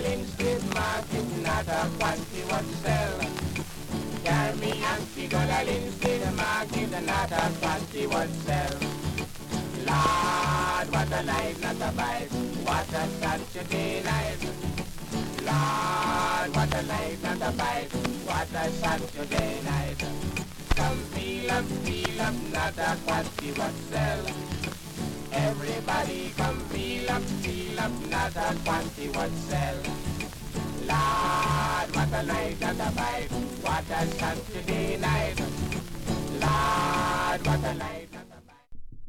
Lindsay's market, not a quantity what sell. Carry me and she go to Lindsay's market, not a quantity what sell. Lord, what a night, not a bite, what a Saturday night. Lord, what a night, not a bite, what a Saturday night. Come feel up, not a quantity what sell. Everybody come feel up, not a quantity what sell. Lord, what a night, not a bite, what a Saturday night. Lord, what a night, not a bite.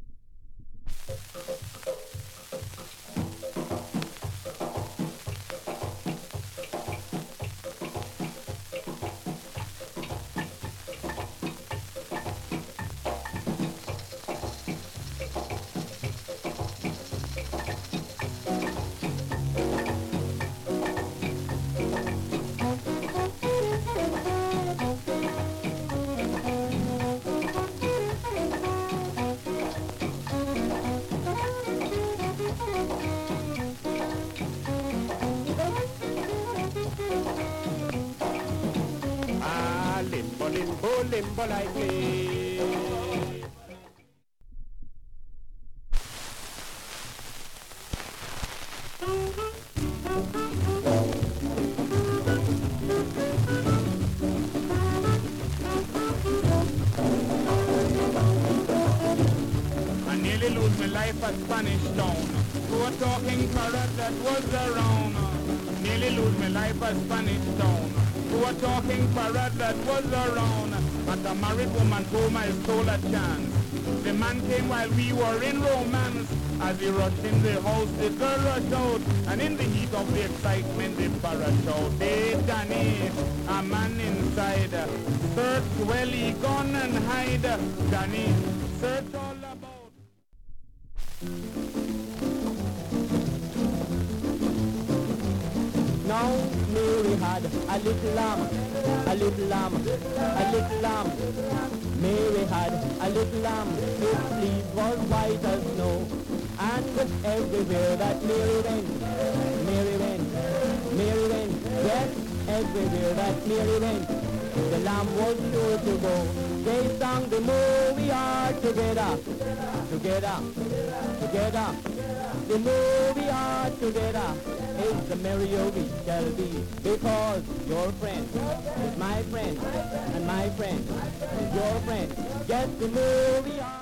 Limbo like me. I nearly lose my life at Spanish Town. To a talking parrot that was around. Nearly lose my life at Spanish Town. To a talking parrot that was around. But a married woman told my soul a chance. The man came while we were in romance. As he rushed in the house, the girl rushed out. And in the heat of the excitement, the parrot shouted, "Hey, Danny, a man inside. Search well, he gone and hide. Danny, search all about." Now Mary had a little lamb, a little lamb, a little lamb. Mary had a little lamb, his fleece was white as snow. And everywhere that Mary went, Mary went, Mary went. Yes, everywhere that Mary went, the lamb was sure to go. They sang the more we are together, together, together. The more we are together, is the merrier we shall be, because your friend is my friend, and my friend is your friend. Yes, the more we are